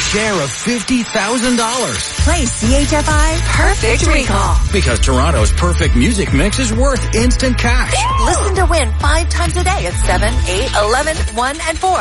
share of $50,000. Play CHFI Perfect Recall. Because Toronto's perfect music mix is worth instant cash. Listen to win 5 times a day at 7, 8, 11, 1, and 4.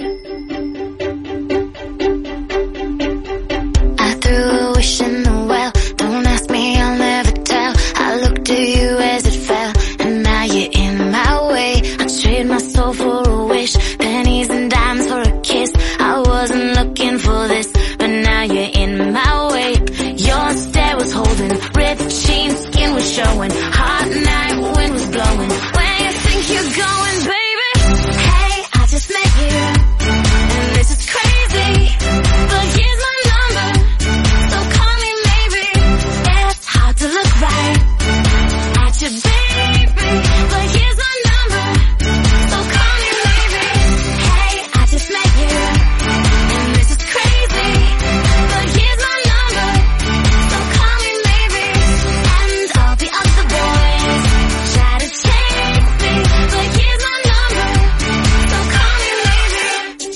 I threw a wish in the well. Don't ask me, I'll never tell. I looked to you as it fell, and now you're in my way. I trade my soul for a wish, pennies and dimes for a kiss. I wasn't looking for this, but now you're in my way. Your stare was holding, ripped jeans, skin was showing. Hot night, wind was blowing. Where you think you're going, baby? Hey, I just met you, and this is crazy, but here's my number, so call me maybe. It's hard to look right at you, baby, but here's my number, so call me maybe. Hey, I just met you, and this is crazy, but here's my number, so call me maybe. And all the other boys try to chase me, but here's my number, so call me maybe.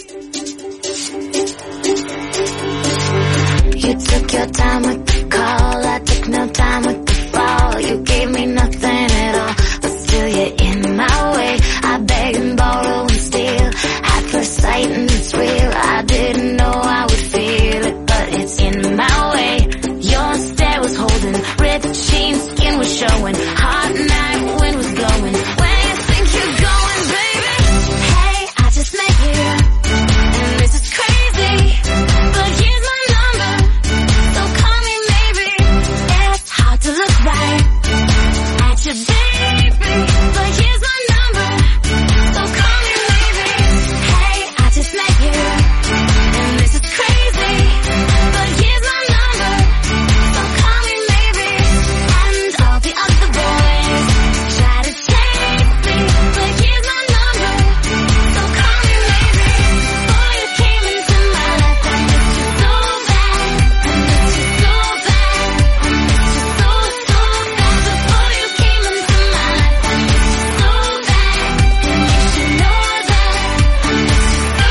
You took your time with the call, I took no time with the fall. You gave me nothing at all, but still you're in my way. I beg and borrow and steal, at first sight and it's real. I didn't know I would feel it, but it's in my way. Your stare was holding, ripped jeans, skin was showing. Hot night, wind was blowing. Where you think you're going, baby? Hey, I just met you, and this is crazy, but here's my number, so call me maybe. It's hard to look right at you, baby, but here's my number, so call me maybe. Hey, I just met you, and this is crazy, but here's my number, so call me maybe. And all the other boys try to chase me, but here's my number, so call me maybe. Before you came into my life, I missed you so bad, I missed you so bad, I missed you so, so bad. Before you came into my life, I missed you so bad, and you should know that I missed you so,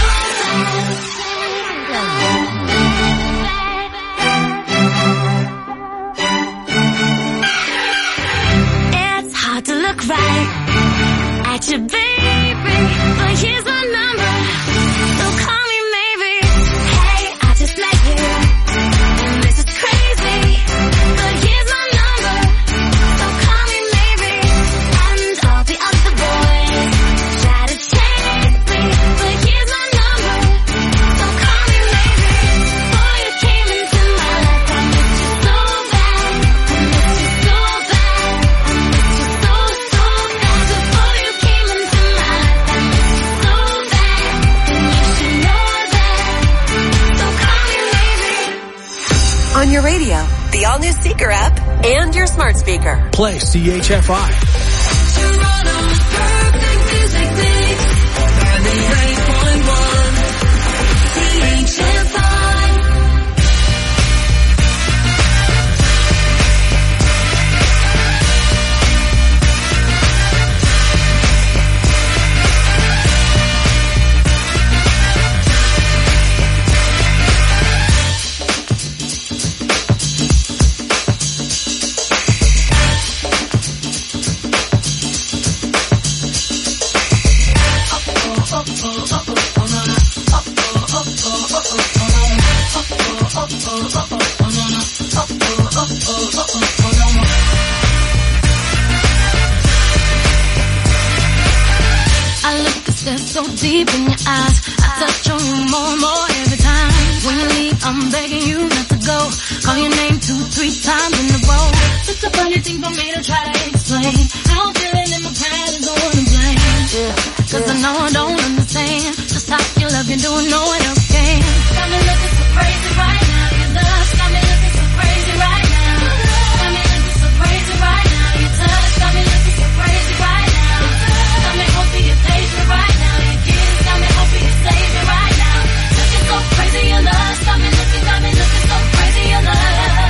It's hard to look right at you, baby, but here's my number, so call me maybe. Hey, I just met you, and this is crazy, but here's my number, so call me maybe. And all the other boys try to chase me, but here's my number, so call me maybe. Before you came into my life, I missed you so bad, I missed you so bad, I missed you so, so bad. Before you came into my life, I missed you so bad, and you should know that, so call me maybe. On your radio, the all-new Seeker app, and your smart speaker. Play CHFI. Toronto's perfect music mix. 98.1 CHFI. I look and stare so deep in your eyes. I touch on you more and more every time. When you leave, I'm begging you not to go. Call your name 2-3 times in a row. It's a funny thing for me to try to explain. How I'm feeling in my pride is the one to blame. Yeah, cause I know I don't understand just how you love you doing no one else can. Got me looking so crazy right now. Your love got me looking so crazy right now. Got me looking so crazy right now. Your touch got me looking so crazy right now. Got me hoping you save me right now. Your kiss got me hoping you save me right now. Looking so crazy, your love got me looking so crazy, your love.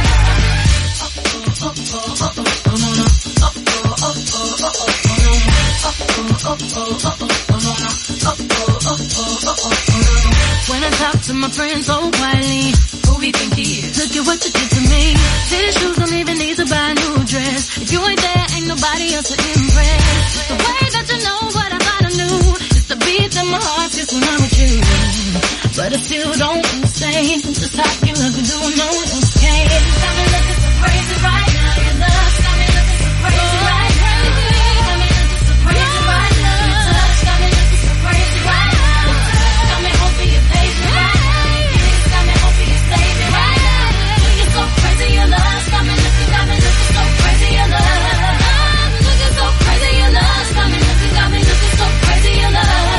what you did to me. City shoes don't even need to buy a new dress. If you ain't there, ain't nobody else to impress. The way that you know what I thought I knew, it's the beat in my heart just when I'm with you. But I still don't understand just how you look and do no one else can. Got me looking so crazy right now. Your love got me looking so crazy right now. Got me looking so crazy right now. Your touch got me looking so crazy right now. Got me hoping you page me right now. Your kiss got me hoping you save me right now. Looking so crazy, your love got me looking so crazy, your love. Looking so crazy, your love got me looking so crazy, your love.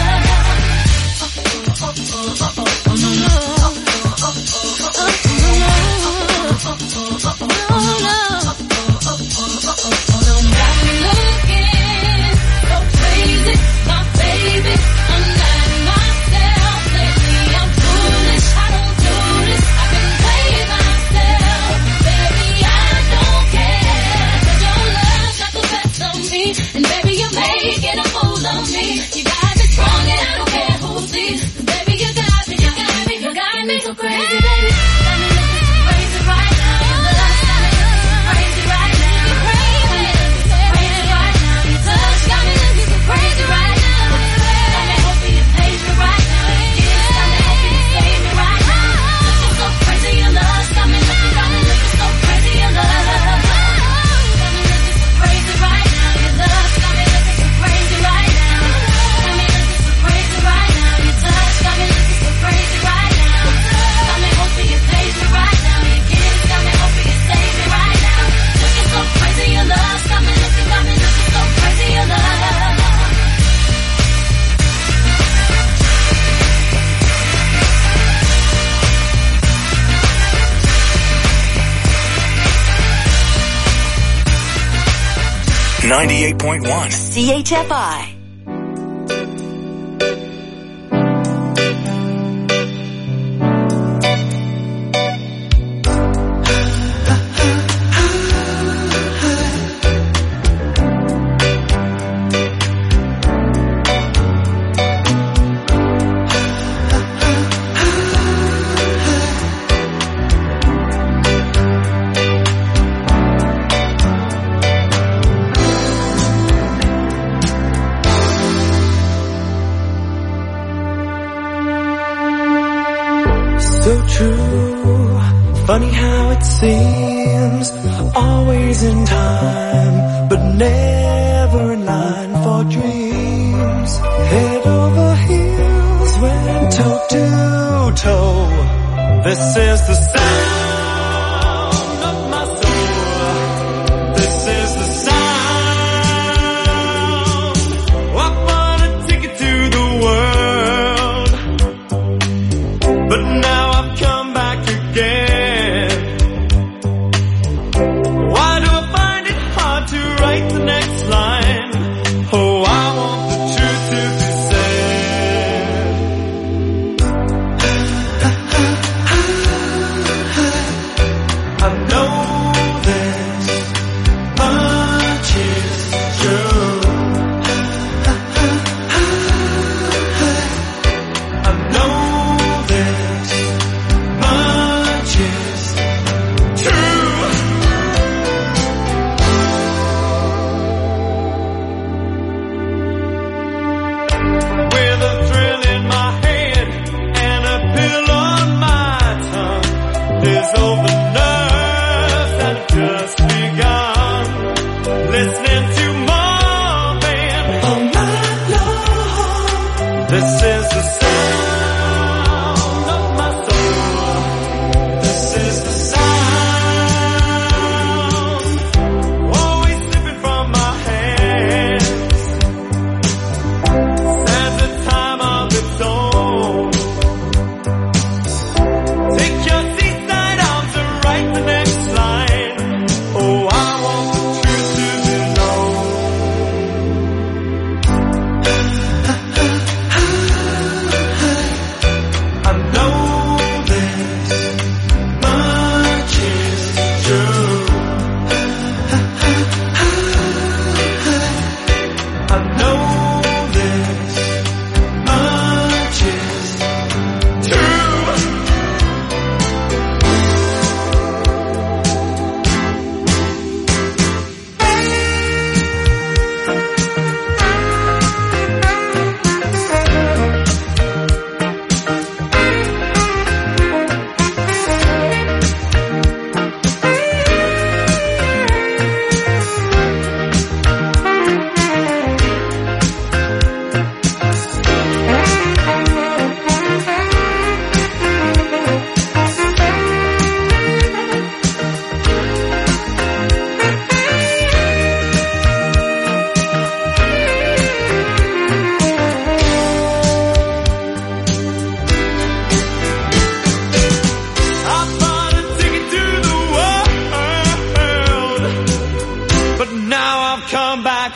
And baby, you're making a fool of me. You got me strong and I don't care who sees. Baby, you got me so crazy, baby. Got me looking so crazy right now. Your love got me looking so crazy right now. Crazy right now. Your touch got me looking so crazy right now. Got me hoping you page me right now. Your kiss got me hoping you save me right now. Looking so crazy, your love got me looking so crazy, your love. Got me looking so crazy right now. Your love got me looking so crazy right now. Got me looking so crazy right now. Your touch got me looking so crazy right now. Got me hoping you page me right now. Your kiss got me hoping you save me right now. Looking so crazy, your love got me looking so crazy, your love. .1 CHFI. So true, funny how it seems, always in time, but never in line for dreams. Head over heels, went toe to toe. This is the sound of my soul. This is the sound. I wanna take it to the world, but now I've come back again. Why do I find it hard to write the next line? Oh, I want the truth to be said. I know this much is true. I know this much is true. With a thrill in my head and a pill on my tongue, there's over nerves that have just begun. Listening to Marvin all night long. This is the sound of my soul. This is the sound, always slipping from my hands. Stands a time of its own. Take your seaside arms and write the next line. Oh, I want the truth to be known.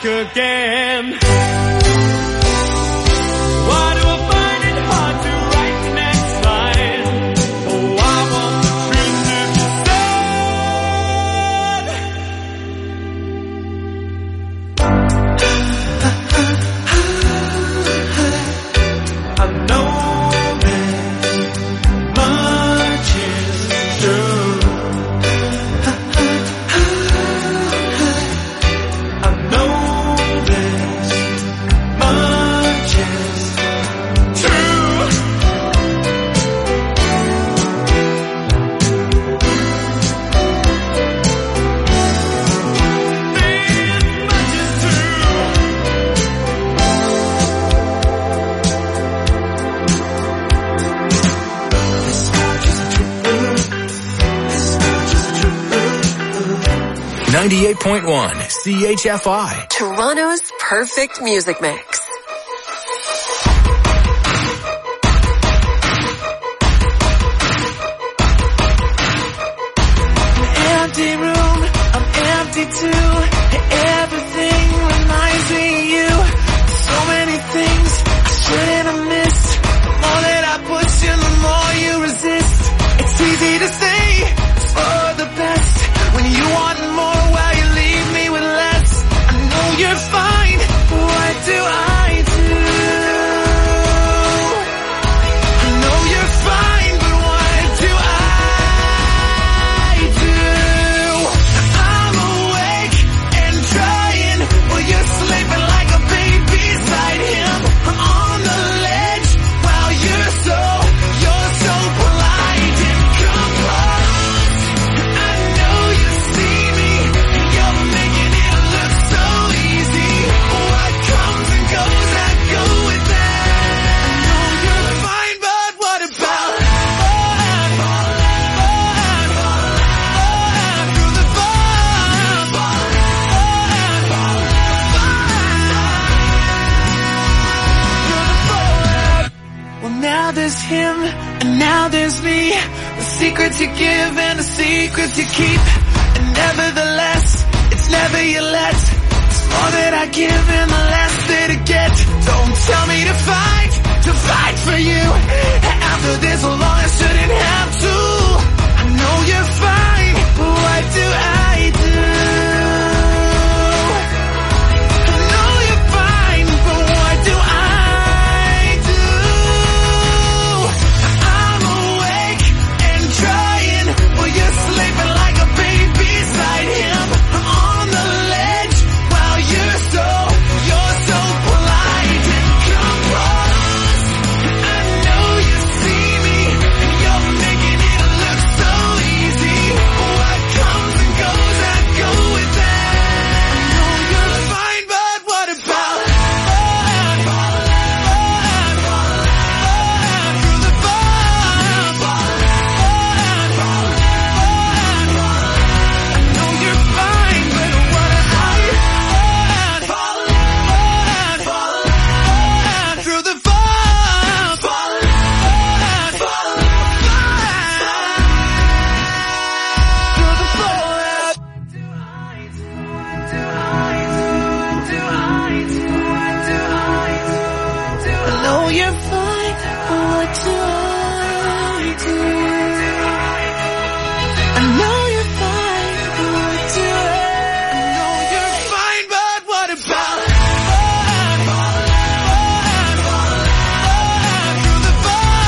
again. Why do I find it hard to write the next line? Oh, I want the truth to be said. I know this much is true. I know this much is true. This much is true. This much is true. This much is true. 98.1 CHFI. Toronto's perfect music mix. Empty room, I'm empty too. Everything reminds me of you. So many things I shouldn't have missed. The more that I push you, the more you resist. It's easy to say it's for the best when you want more while you leave me with less. I know you're fine, but what do I do? I know you're fine, but what do I do? I'm awake and trying, while you're sleeping like a baby beside him. I'm on the ledge while you're so polite and composed. I know you see me, and you're making it look so easy. What comes and goes, I go with that. I know you're fine, but what about through the Well, now there's him, and now there's me. The secrets you give and the secrets you keep. And nevertheless, it's never your let. It's more that I give and the less that I get. Don't tell me to fight for you. After this long, I shouldn't have to. I know you're fine, but what do I do? I know you're fine, but what do I do? I'm awake and trying, while you're sleeping like a baby beside him. I'm on the ledge while you're so polite and composed. I know you see me, and you're making it look so easy. What comes and goes, I go with that. I know you're fine, but what about through the I know you're fine, but what through the I know you're fine, but what do I do? I know you're fine, but what do I know you're fine, but what about through the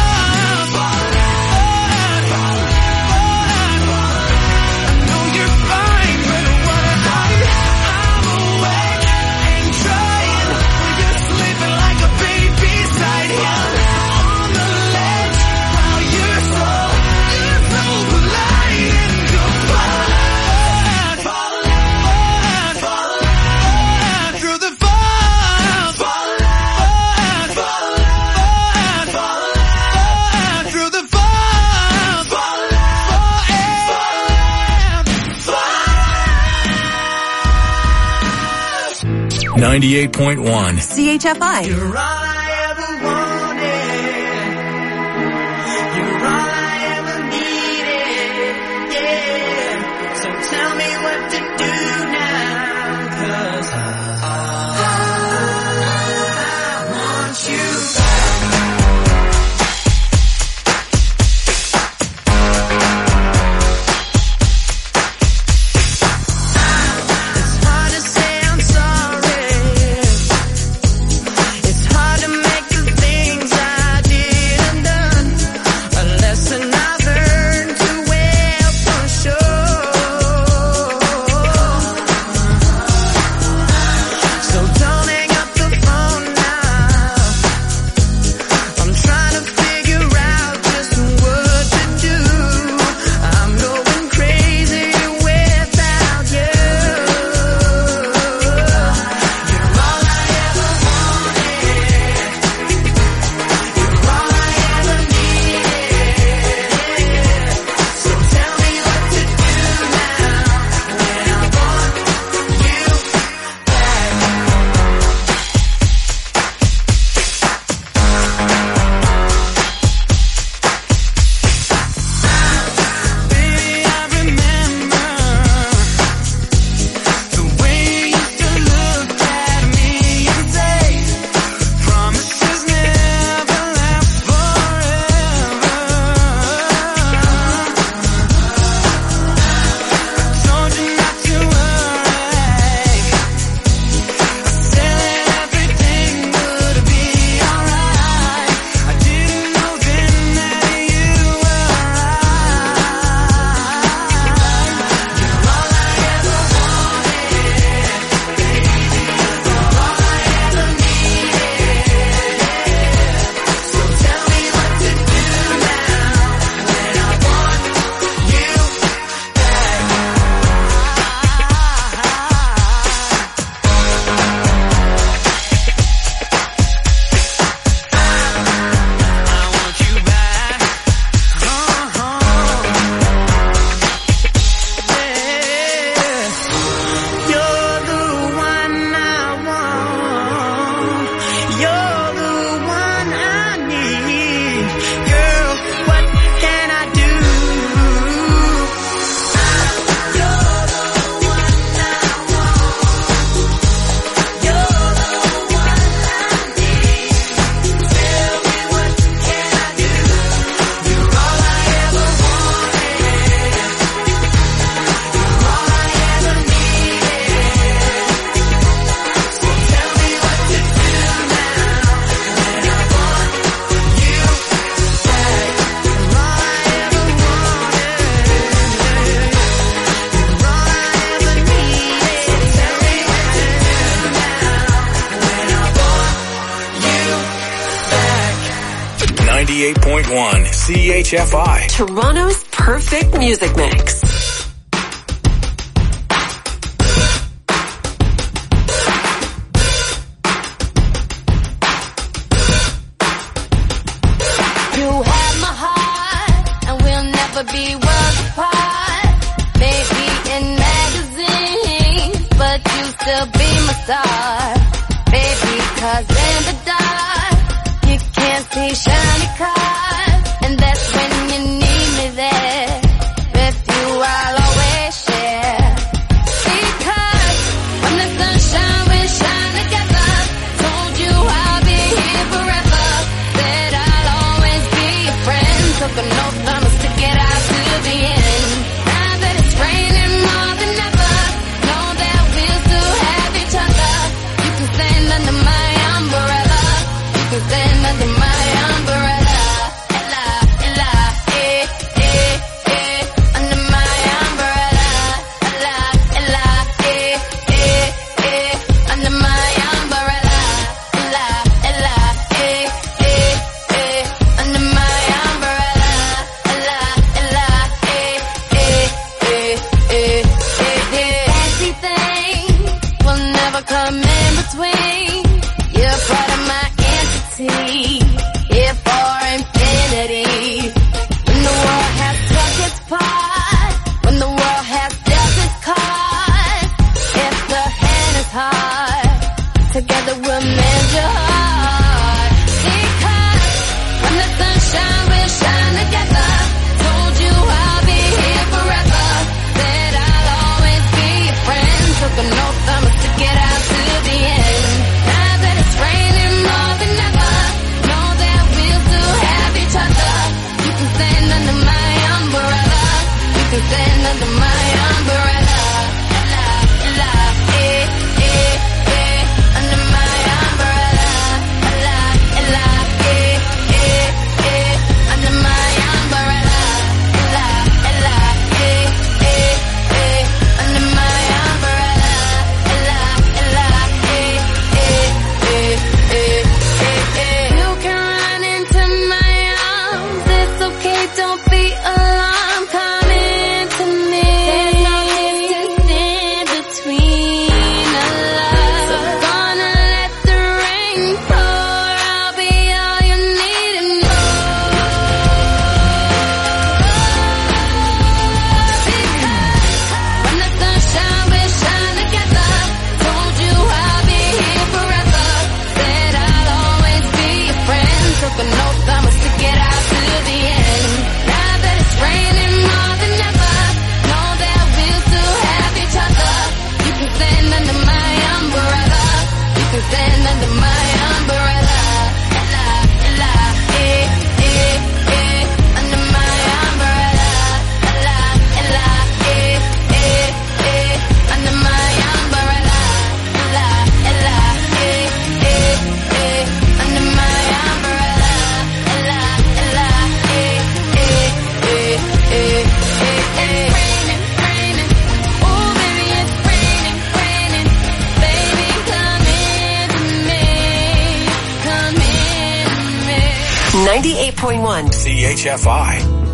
I know you're fine, but what I'm awake and trying, while you're sleeping like a baby beside him. On the ledge while you're so polite and composed. Through the through the 98.1 CHFI. You're all I ever wanted. You're all I ever needed. Yeah. So tell me what to do now, 'cause 'cause I want you back. CHFI, Toronto's perfect music mix. You have my heart, and we'll never be worlds apart. Maybe in magazines, but you still be my star. Baby, 'cause in the dark, you can't see shiny cars. And that's when you need me there. With you I'll always share. Because when the sunshine we shine together. Told you I'll be here forever. Said I'll always be your friend. Took an oath I'ma stick it out to the end. Now that it's raining more than ever, know that we'll still have each other. You can stand under my umbrella. You can stand under my umbrella. stand under my umbrella. Under my umbrella. Under my umbrella. Under my umbrella. You can run into my arms. It's okay, don't be alarmed. Come into me. There's no distance in between us. So gonna let the rain pour. I'll be all you need and more. Because when the sun shines, we shine together. Told you I'll be here forever. Said I'll always be your friend. Took an oath, I'ma stick it out to the end. Now that it's raining more than ever, know that we'll still have each other. You can stand under my umbrella. You can stand under my umbrella. Under my umbrella. Under my umbrella. Under my umbrella. It's raining. Oh, baby, it's raining. Baby, come into me. Come into me. 98.1. CHFI.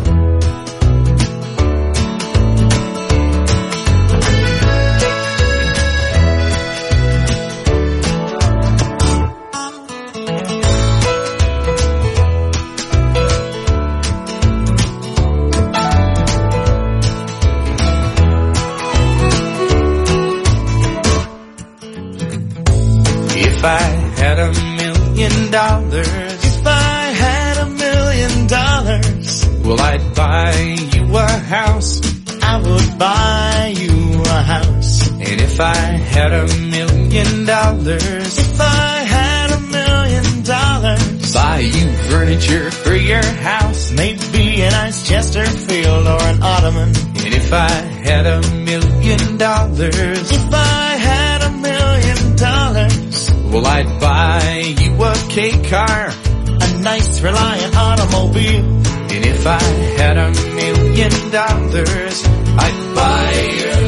If I had $1 million, if I had $1 million, well, I'd buy you a house. I would buy you a house. And if I had $1 million, if I had $1 million, buy you furniture for your house, maybe a nice Chesterfield or an ottoman. And if I had $1 million, if I had $1 million, well, I'd buy you a K car, a nice Reliant automobile. And if I had $1 million, I'd buy your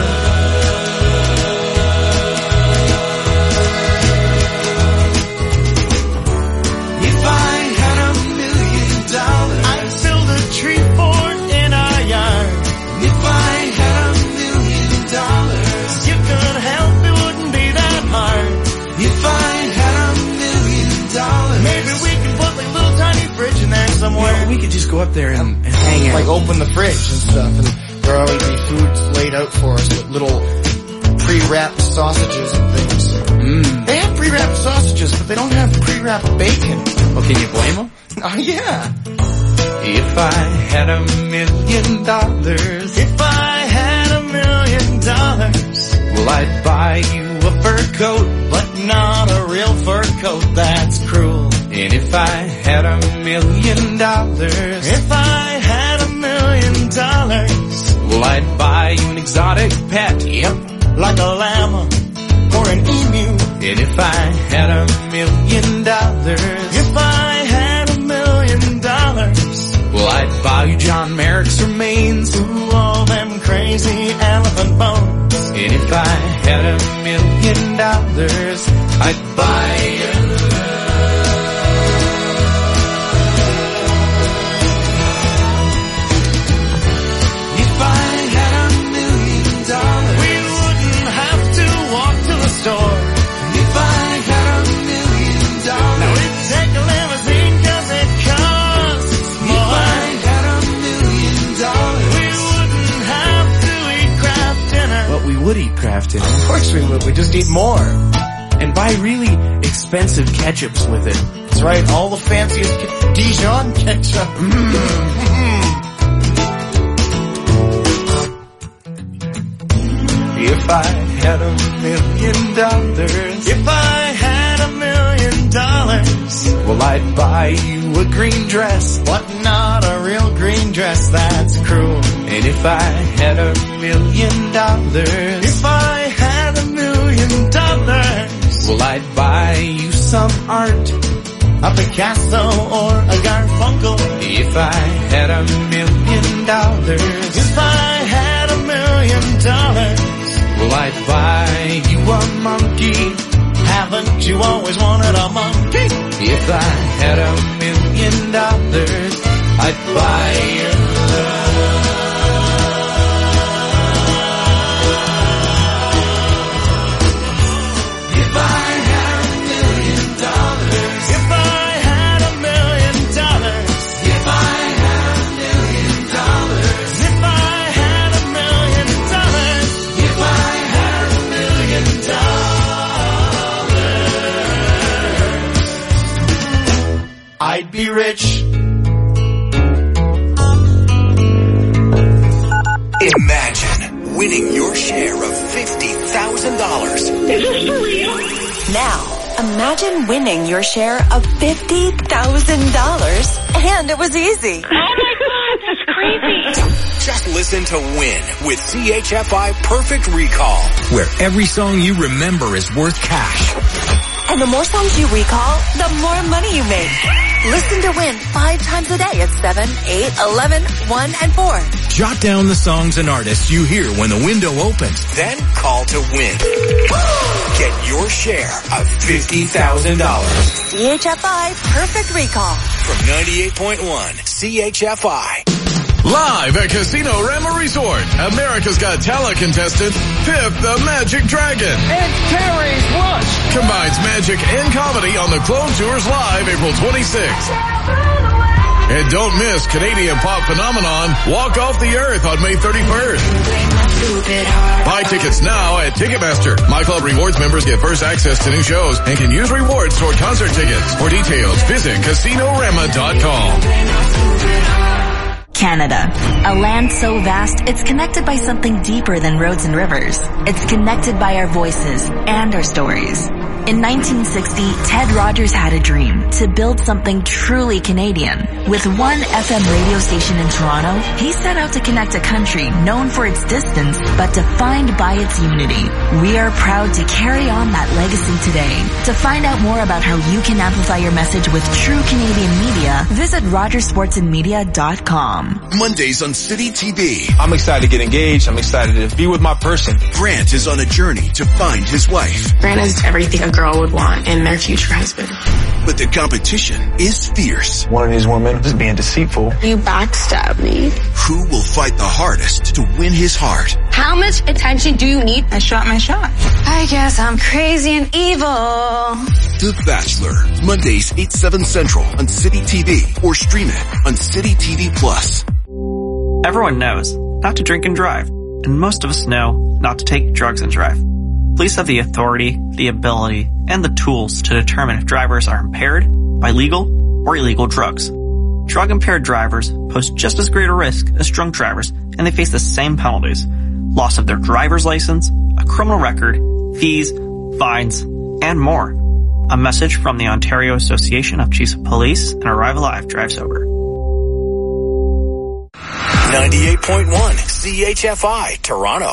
love. If I had $1 million, I'd build a tree fort in our yard. If I had $1 million, you could help, it wouldn't be that hard. If I had $1 million, maybe we could put like a little tiny fridge in there somewhere. Yeah, we could just go up there and hang out. Like open the fridge and stuff, and there'll always be food laid out for us with little pre-wrapped sausages and things. They have pre-wrapped sausages, but they don't have pre-wrapped bacon. Well, can you blame them? Oh, yeah. If I had $1 million, if I had $1 million, well, I'd buy you a fur coat, but not a real fur coat, that's cruel. And if I had $1 million, if I had $1 million, well, I'd buy you an exotic pet, yep, like a llama or an emu. And if I had $1 million, if I had $1 million, well, I'd buy you John Merrick's remains, ooh, all them crazy elephant bones. And if I had $1 million, I'd buy your store. If I had $1 million, now we'd take a limousine 'cause it costs more. If I had $1 million, we wouldn't have to eat Kraft dinner. But we would eat Kraft dinner. Of course we would. We just eat more. And buy really expensive ketchups with it. That's right. All the fanciest Dijon ketchup. If I had $1 million, if I had $1 million, well, I'd buy you a green dress, but not a real green dress, that's cruel. And if I had $1 million, If I had $1 million, well, I'd buy you some art. a Picasso or a Garfunkel. If I had $1 million, If I had $1 million, well, I'd buy you a monkey. haven't you always wanted a monkey? If I had $1 million, I'd buy you love. If I had $1 million, If I had $1 million, if I had $1 million, if I had $1 million, if I had $1 million, I'd be rich. Imagine winning your share of $50,000. Now, imagine winning your share of $50,000 and it was easy. Just listen to Win with CHFI Perfect Recall, where every song you remember is worth cash. And the more songs you recall, the more money you make. Listen to Win 5 times a day at 7, 8, 11, 1, and 4. Jot down the songs and artists you hear when the window opens. Then call to win. Get your share of $50,000. CHFI Perfect Recall. From 98.1 CHFI. Live at Casino Rama Resort, America's Got Talent contestant, Pip the Magic Dragon. And Terry Bush. Combines magic and comedy on the Clone Tours Live April 26th. And don't miss Canadian pop phenomenon Walk Off the Earth on May 31st. Buy tickets now at Ticketmaster. My Club Rewards members get first access to new shows and can use rewards toward concert tickets. For details, visit CasinoRama.com. Canada, a land so vast, it's connected by something deeper than roads and rivers. It's connected by our voices and our stories. In 1960, Ted Rogers had a dream to build something truly Canadian. With one FM radio station in Toronto, he set out to connect a country known for its distance, but defined by its unity. We are proud to carry on that legacy today. To find out more about how you can amplify your message with true Canadian media, visit RogersSportsandMedia.com. Mondays on City TV. I'm excited to get engaged. I'm excited to be with my person. Grant is on a journey to find his wife. Grant is everything a girl would want in their future husband. But the competition is fierce. One of these women is being deceitful. You backstab me. Who will fight the hardest to win his heart? How much attention do you need? I shot my shot. I guess I'm crazy and evil. The Bachelor. Mondays 8/7 Central on City TV or stream it on City TV Plus. Everyone knows not to drink and drive, and most of us know not to take drugs and drive. Police have the authority, the ability, and the tools to determine if drivers are impaired by legal or illegal drugs. Drug-impaired drivers pose just as great a risk as drunk drivers, and they face the same penalties: loss of their driver's license, a criminal record, fees, fines, and more. A message from the Ontario Association of Chiefs of Police and Arrive Alive Drive Sober. 98.1 CHFI Toronto.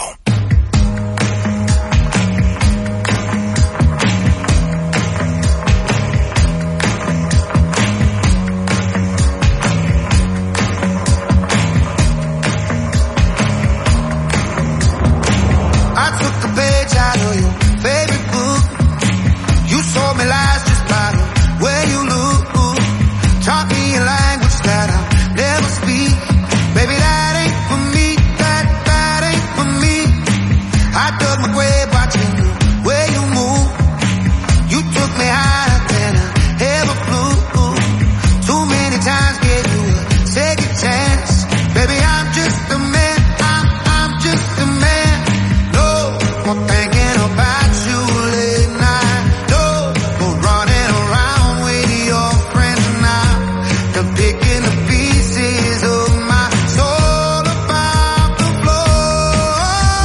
I took a page out of your favorite book. You told me lies just by the way you look. Taught me a language that I'll never speak. Baby, that ain't for me. That ain't for me. I dug my grave watching the way you move. You took me higher than I ever flew. Too many times gave you a second chance. Baby, I'm just a man. I'm just a man. No more thinking about you late night. No more running around with your friends now. They're picking the pieces of my soul about the floor.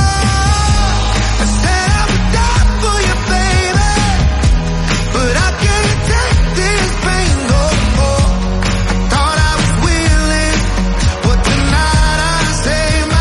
I said I would die for you, baby, but I can't take this pain no more. I thought I was willing, but tonight I say my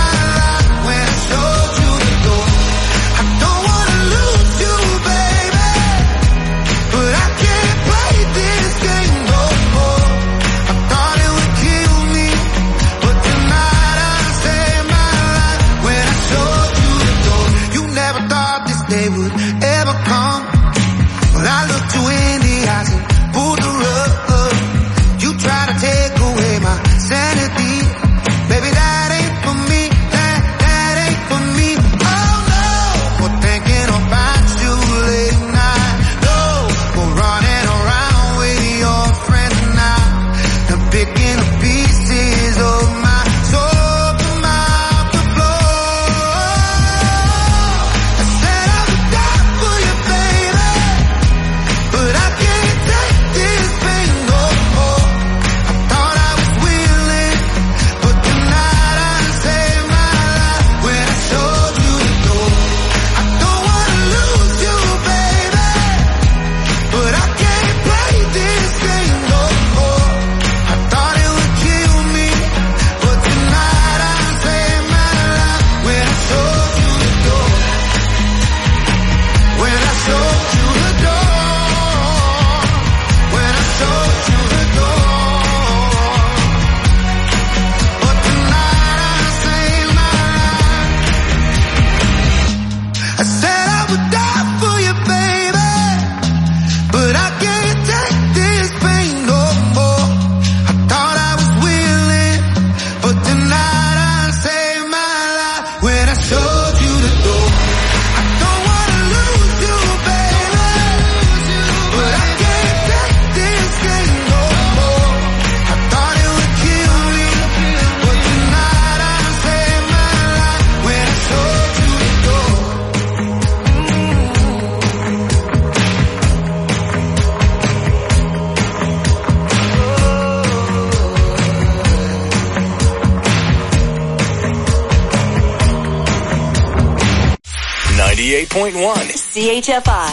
when I showed you the door. I don't wanna lose you, baby, but I can't take this game no more. I thought it would kill me, but tonight I'm saving my life when I showed you the door. 98.1 CHFI.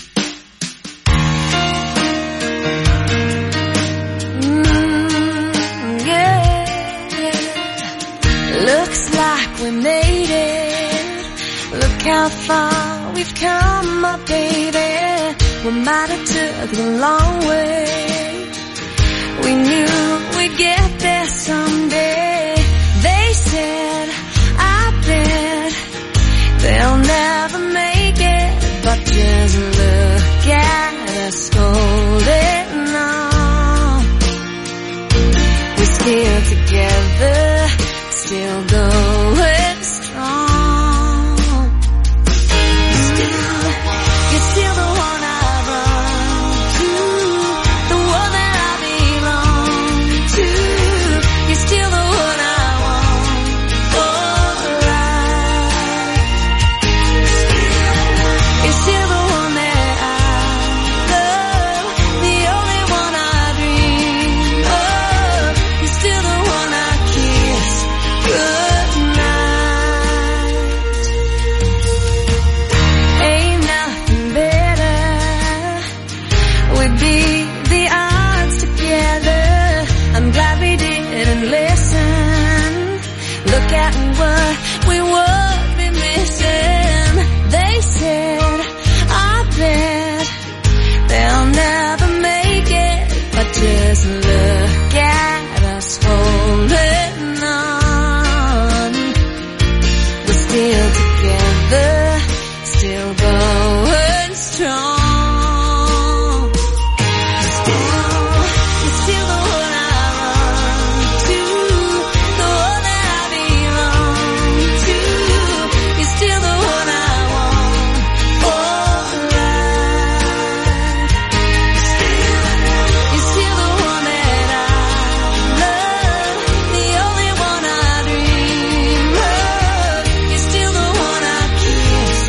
Looks like we made it. Look how far we've come, my baby. We might have took the long way. We knew we'd get there someday. They said, I bet they'll never make it, but just look at us holding on. We're still together, still going strong. You're still the one I run to, the one that I belong to. You're still the one I want for life. You're still the one that I love, the only one I dream of. You're still the one I kiss goodnight. Ain't nothing better. We beat the odds together. I'm glad we didn't listen. Look at what we would be missing. They said, I bet they'll never make it, but just look at us holding on. We're still together, still going strong. You're still the one I run to, the one that I belong to. You're still the one I want for life. You're still the one that I love, the only one I dream of. You're still the one I kiss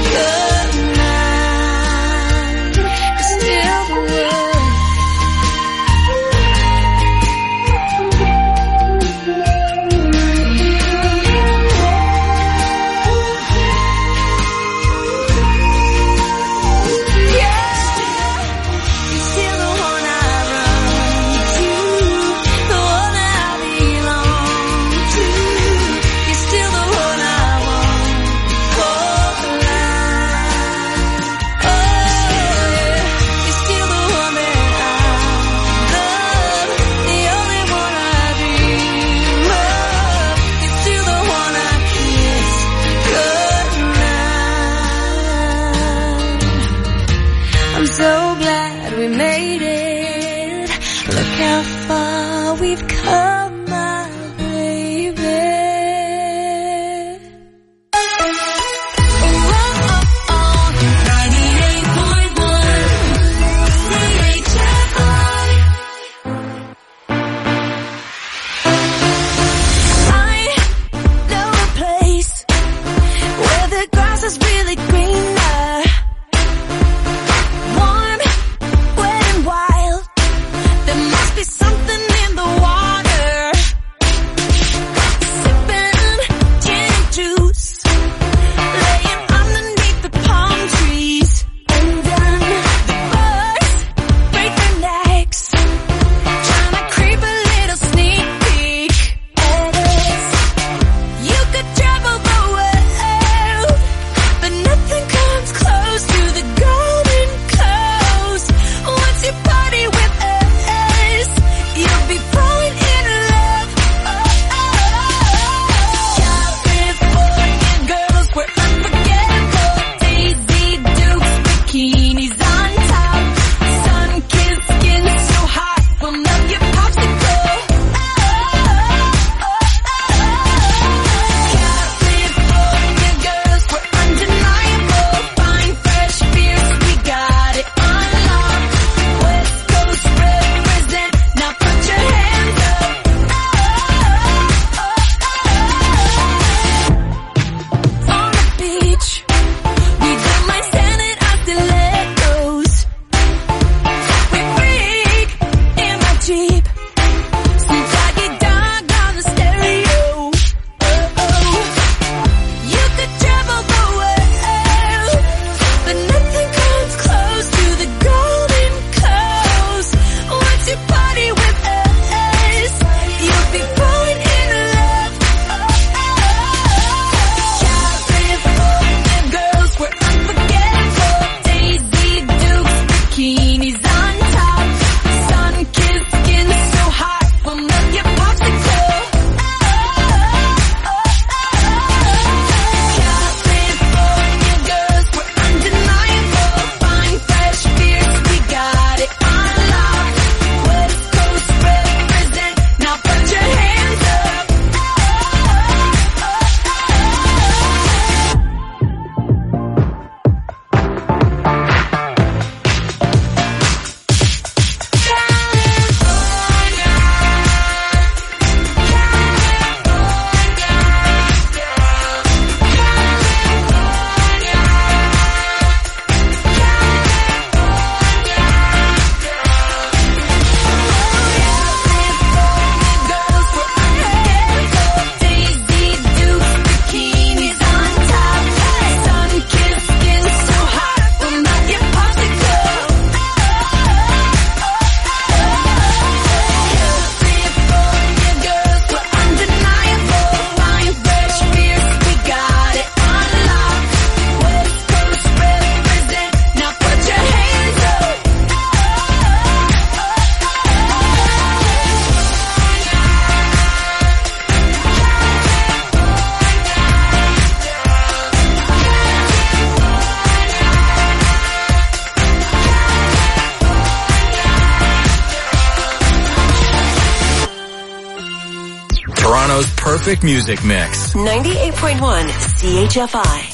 goodnight. You're still the one. You're still the one I run to, the one that I belong to. You're still the one I want for life. Oh yeah, you're still the one that I love, the only one I dream of. You're still the one I kiss goodnight. I'm so glad we made it. Look how far we've come, my baby. I know a place where the grass is really greener, warm, wet and wild. There must be something in the water. Sipping gin and juice, laying underneath the palm trees. And then the birds break their necks, trying to creep a little sneak peek at us. You could travel the world, but nothing perfect music mix. 98.1 CHFI.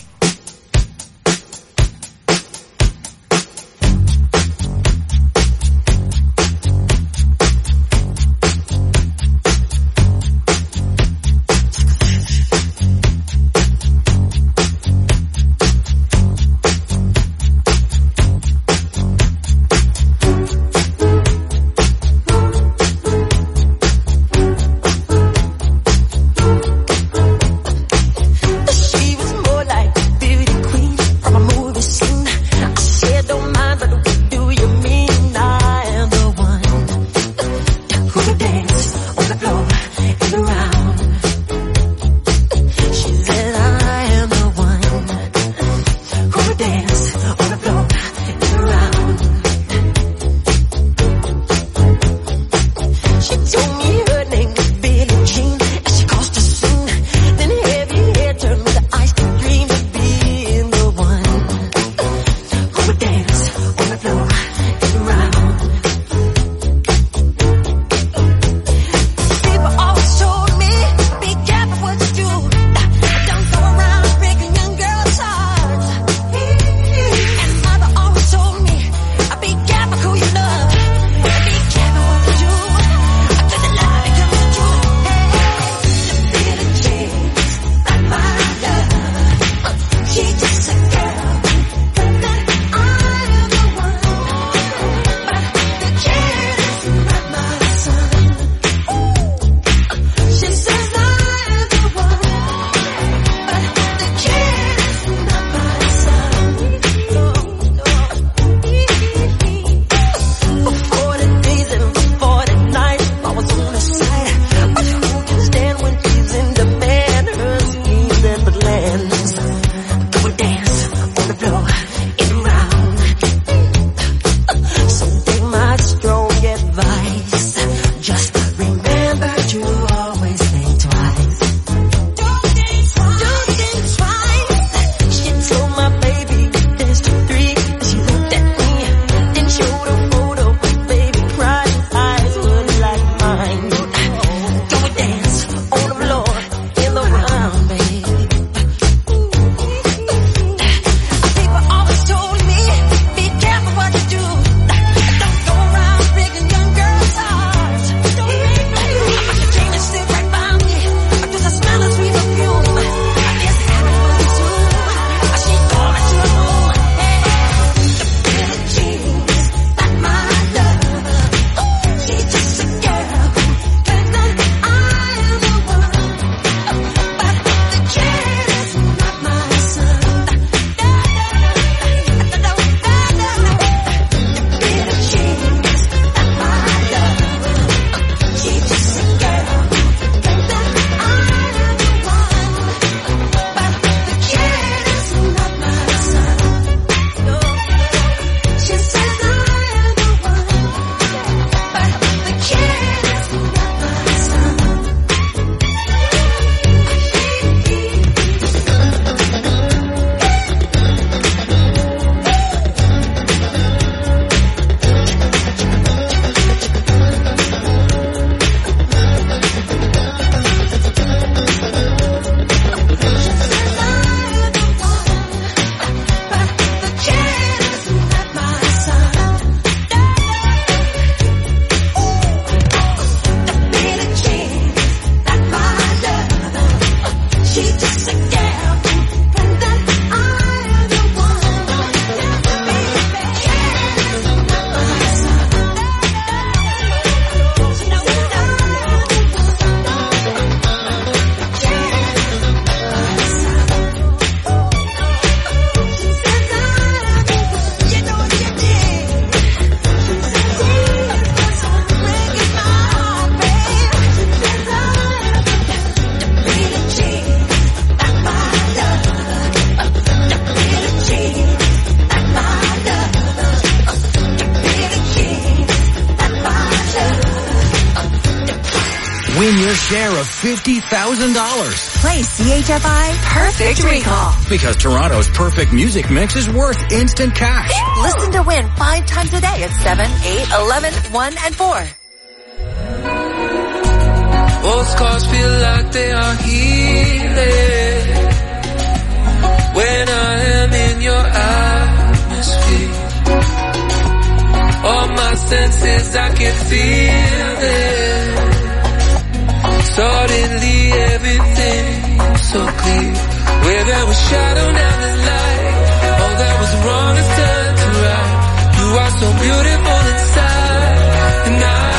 Win your share of $50,000. Play CHFI Perfect Recall. Because Toronto's perfect music mix is worth instant cash. Listen to win 5 times a day at 7, 8, 11, 1, and 4. Old scars feel like they are healing when I am in your atmosphere. All my senses, I can feel it. Suddenly everything's so clear. Where there was shadow, now there's light. All that was wrong is turned to right. You are so beautiful inside. And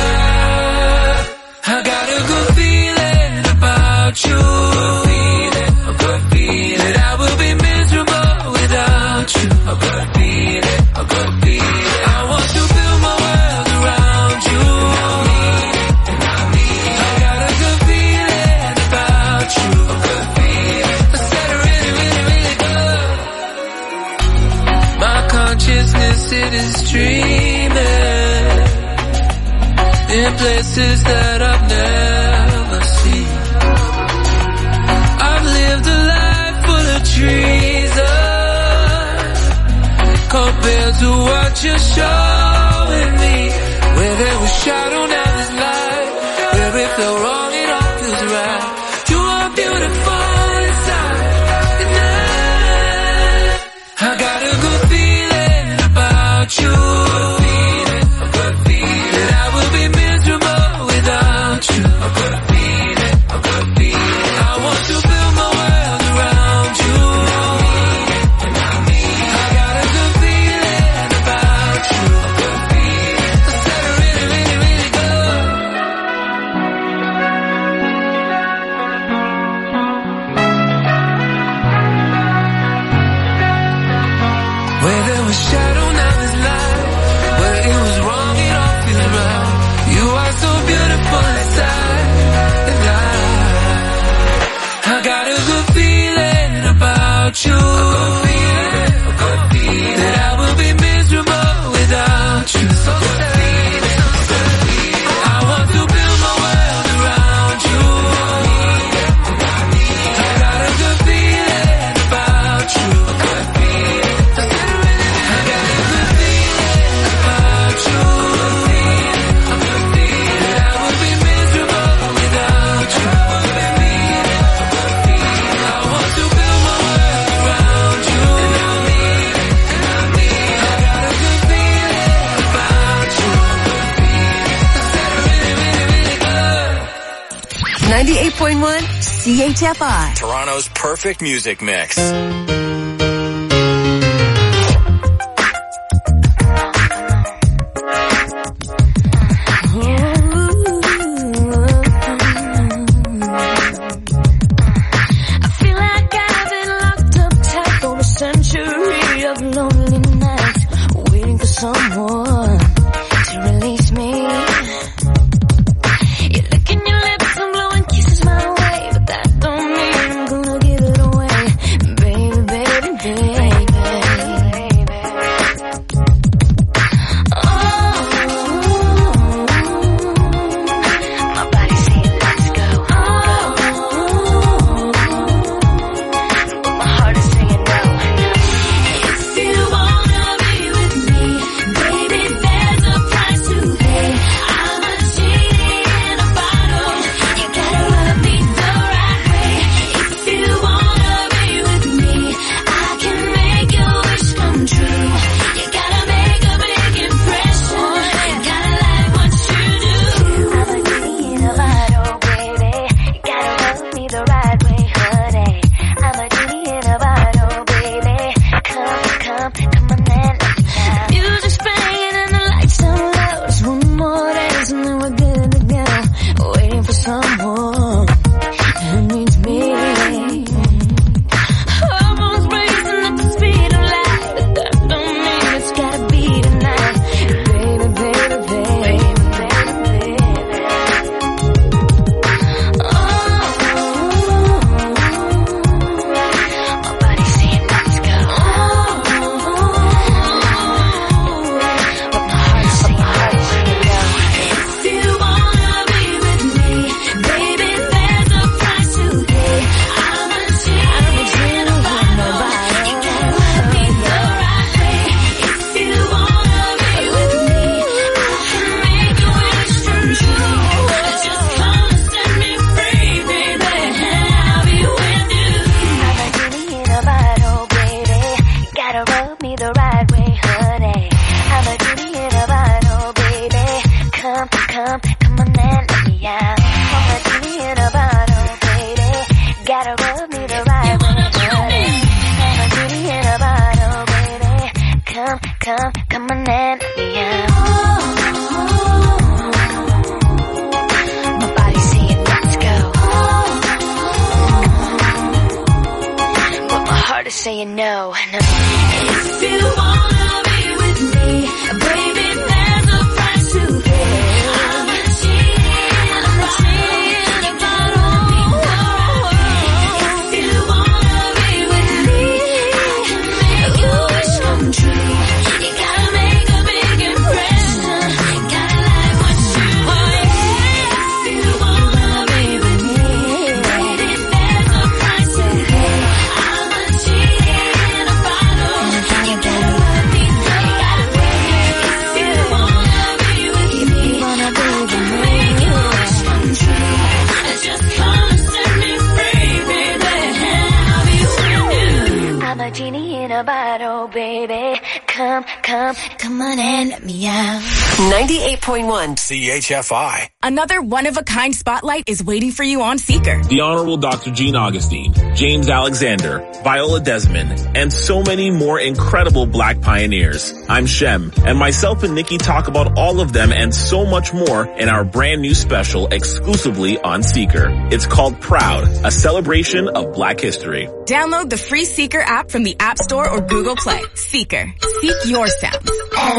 I got a good feeling about you. A good feeling that I will be miserable without you. A good feeling, a good feeling. I want to build my world around you. I got a good feeling about you. A good feeling. I said really, really, really good. My consciousness, it is dreaming in places that I've never seen. I've lived a life full of treason compared to what you're showing me. Where there was shadow, now there's light. Where it felt wrong, it all feels right. You are beautiful inside. And I got a good feeling about you. A good feeling that I will be miserable without you. A good feeling, a good feeling. I want to build my world around you. I got a good feeling about you. A good feeling. I said really, really, really good. Where there was shadow, now there's light. Where it was wrong, it all feels right. You are so beautiful inside. And I got a good feeling about you. A good feeling that I will be miserable without you. So sad, so sad. I want to build my world around you. I got a good feeling about you. A good feeling. I got a good feeling about you. A good feeling that I will be miserable without you. I want to build my world around you. I got a good feeling about you. I said really, really, really good. 98.1 CHFI. Toronto's perfect music mix. I feel like I've been locked up tight for a century of lonely nights, waiting for someone to release me. You're licking your lips and blowing kisses my way, but that don't mean I'm gonna give it away, baby, baby, baby. My body's saying let's go. But my heart is saying no. If you wanna be with me, baby, Gotta rub me the right way, honey. I'm a genie in a bottle, baby. Come on and let me out. I'm a genie in a bottle, baby. Gotta rub me the right way, honey. I'm a genie in a bottle, baby. Come on and let me out. My body's saying let's go, but my heart is saying no. If you wanna be with me, baby, there's a price to pay. I'm a genie in a bottle. If you wanna be with me, make your wish come true. You gotta make a big impression. Gotta like what you want. If you wanna be with me, baby, there's a price to pay. I'm a genie in a bottle. You gotta love me, so you gotta pay. If you wanna be with me, make your wish come true. Just come and set me free, baby. I'll be with you. I'm a genie in a bottle, baby. Come on and let me out. 98.1 CHFI. Another one-of-a-kind spotlight is waiting for you on Seeker. The Honorable Dr. Gene Augustine, James Alexander, Viola Desmond, and so many more incredible black pioneers. I'm Shem, and myself and Nikki talk about all of them and so much more in our brand new special exclusively on Seeker. It's called Proud, a celebration of black history. Download the free Seeker app from the App Store or Google Play. Seeker. Seek your sound.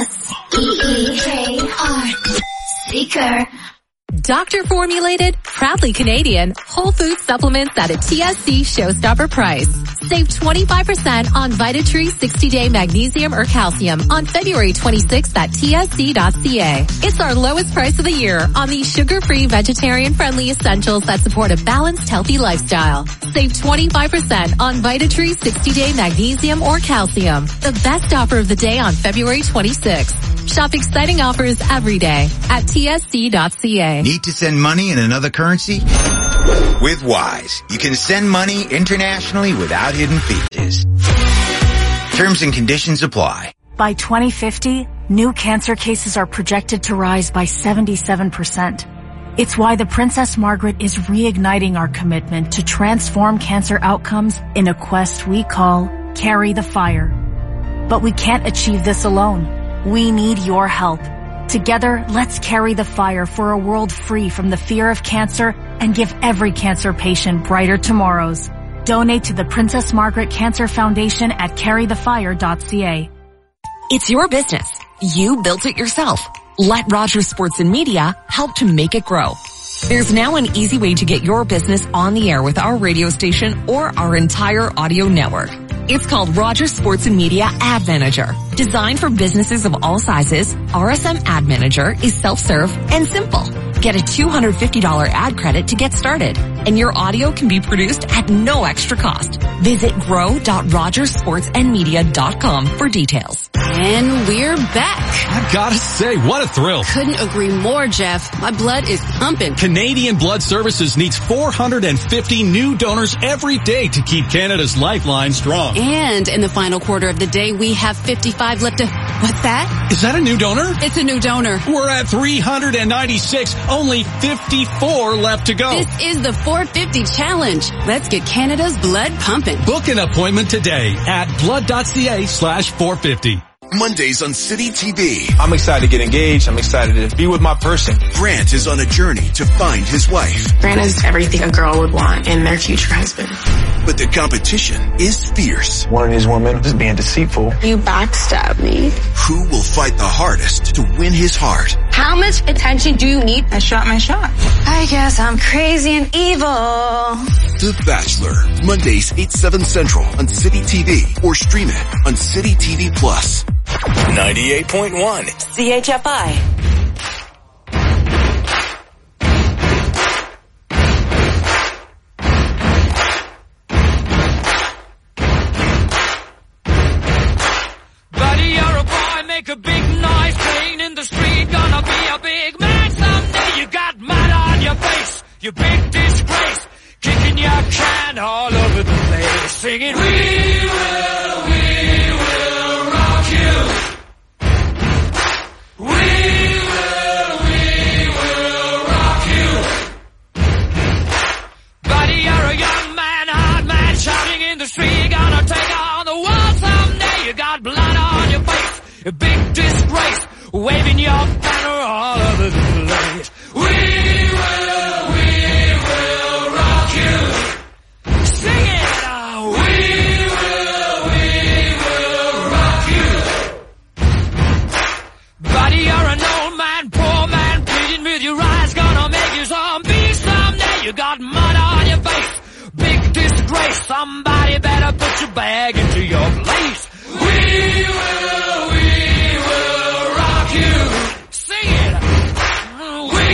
SEEKR. Seeker. Doctor formulated, proudly Canadian, whole food supplements at a TSC showstopper price. Save 25% on VitaTree 60-day magnesium or calcium on February 26th at tsc.ca. It's our lowest price of the year on these sugar-free, vegetarian-friendly essentials that support a balanced, healthy lifestyle. Save 25% on VitaTree 60-day magnesium or calcium. The best offer of the day on February 26th. Shop exciting offers every day at tsc.ca. Need to send money in another currency? With Wise, you can send money internationally without hidden fees. Terms and conditions apply. By 2050, new cancer cases are projected to rise by 77%. It's why the Princess Margaret is reigniting our commitment to transform cancer outcomes in a quest we call Carry the Fire. But we can't achieve this alone. We need your help. Together, let's carry the fire for a world free from the fear of cancer and give every cancer patient brighter tomorrows. Donate to the Princess Margaret Cancer Foundation at carrythefire.ca. It's your business. You built it yourself. Let Rogers Sports and Media help to make it grow. There's now an easy way to get your business on the air with our radio station or our entire audio network. It's called Rogers Sports and Media Ad Manager. Designed for businesses of all sizes, RSM Ad Manager is self-serve and simple. Get a $250 ad credit to get started, and your audio can be produced at no extra cost. Visit grow.rogersportsandmedia.com for details. And we're back. I've got to say, what a thrill. Couldn't agree more, Jeff. My blood is pumping. Canadian Blood Services needs 450 new donors every day to keep Canada's lifeline strong. And in the final quarter of the day, we have 55 left to... What's that? Is that a new donor? It's a new donor. We're at 396. Only 54 left to go. This is the 450 challenge. Let's get Canada's blood pumping. Book an appointment today at blood.ca/450. Mondays on City TV. I'm excited to get engaged. I'm excited to be with my person. Grant is on a journey to find his wife. Grant is everything a girl would want in their future husband. But the competition is fierce. One of these women is being deceitful. You backstab me. Who will fight the hardest to win his heart? How much attention do you need? I shot my shot. I guess I'm crazy and evil. The Bachelor. Mondays 8/7 Central on City TV or stream it on City TV Plus. 98.1 CHFI. Buddy, you're a boy, make a big noise, playing in the street, gonna be a big man someday. You got mud on your face, you big disgrace, kicking your can all over the place, singing, we will take on the world someday. You got blood on your face, a big disgrace, waving your banner all over the place. We will rock you. Sing it. We will rock you. Buddy, you're an old man, poor man, pleading with your eyes, gonna make you zombie someday. You got mud on your face, big disgrace. Somebody better put your bag into your place. We will rock you. Sing it. We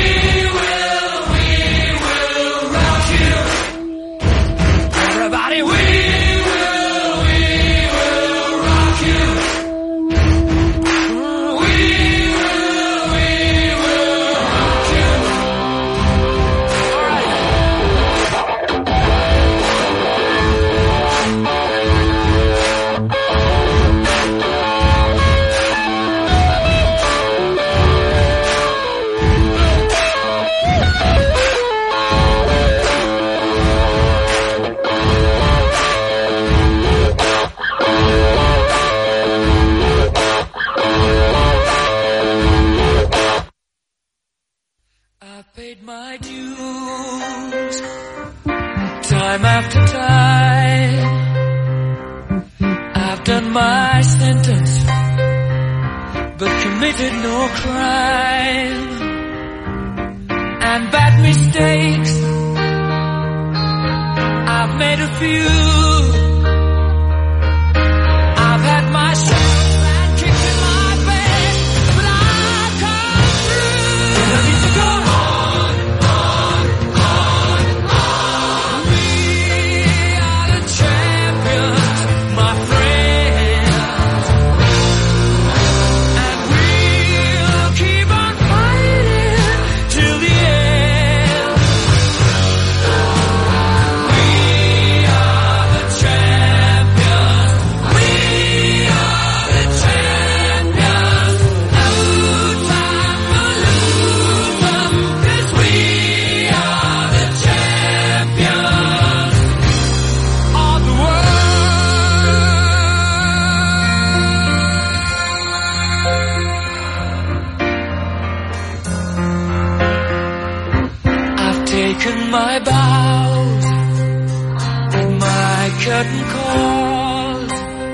will rock you. Everybody, we will rock you. We will rock you. All right. I paid my dues, time after time. I've done my sentence, but committed no crime. And bad mistakes, I've made a few. I've had my share of bad kicks in my face, but I've come through. I need to go on. We are the champions, my friends, and we'll keep on fighting till the end. We are the champions. We are the champions. No time for losing, 'cause we are the champions of the world. I've taken my bows, my curtain calls.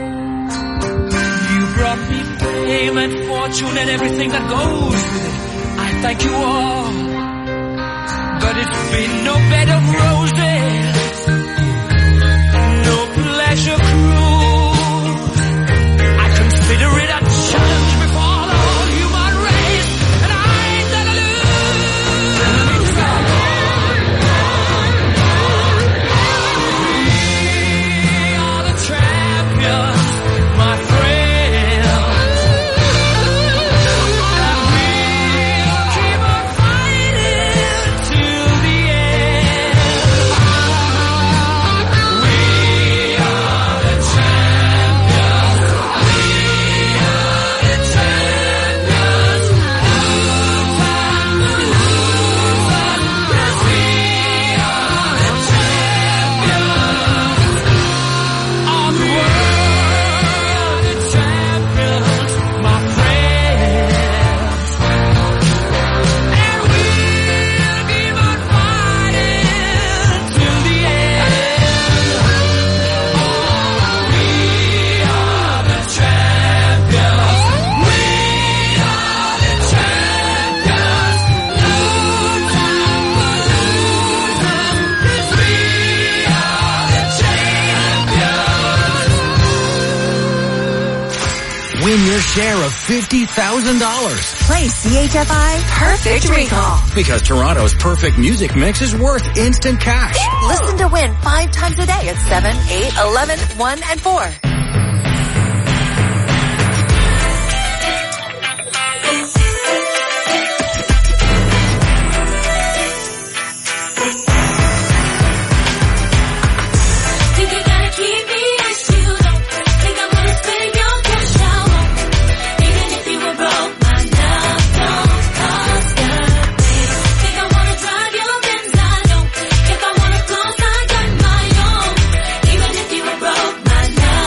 You brought me fame and fortune and everything that goes with it. I thank you all, but it's been no bed of roses, no pleasure cruise. I consider it a challenge before the whole human race, and I ain't gonna lose. We are the champions, my friends, and we'll keep on fighting till the end. We are the champions. We are the champions. No time to lose us, 'cause we are the champions of the world. The champions, my friends, and we'll keep on fighting till the end. We are the champions. We are the champions. No time for losing, 'cause we are the champions. Win your share of $50,000. Play CHFI Perfect Recall. Because Toronto's perfect music mix is worth instant cash. Listen to win 5 times a day at 7, 8, 11, 1, and 4. Think you gotta keep me as you don't think I'm gonna spend your cash out. Even if you were broke, my love don't cost a thing. Think I wanna drive your Benz, I don't. If I wanna close, I got my own. Even if you were broke, my love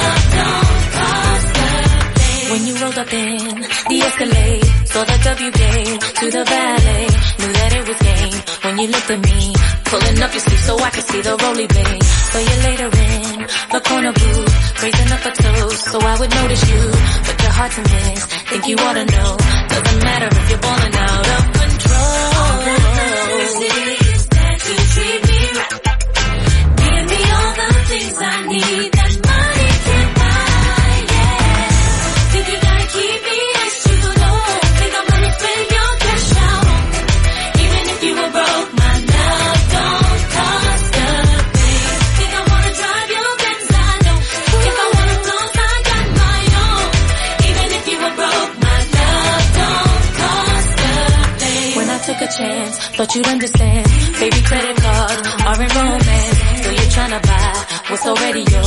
up in the Escalade, saw the W game to the valet, knew that it was game when you looked at me, pulling up your sleeve so I could see the rolly blade. So you later in the corner booth, raising up a toast so I would notice you, but your heart's a miss, think you ought to know, doesn't matter if you're balling out of control. All that you see is that you treat me right, give me all the things I need that money can buy, yeah. Think you gotta keep me as you don't think I'm gonna spend your cash out on me. Even if you were broke, my love don't cost a thing. Think I wanna drive your Benz, I know. If I wanna floss, I got my own. Even if you were broke, my love don't cost a thing. When I took a chance, thought you'd understand. Baby, credit cards are in romance, so you're trying to buy what's already yours.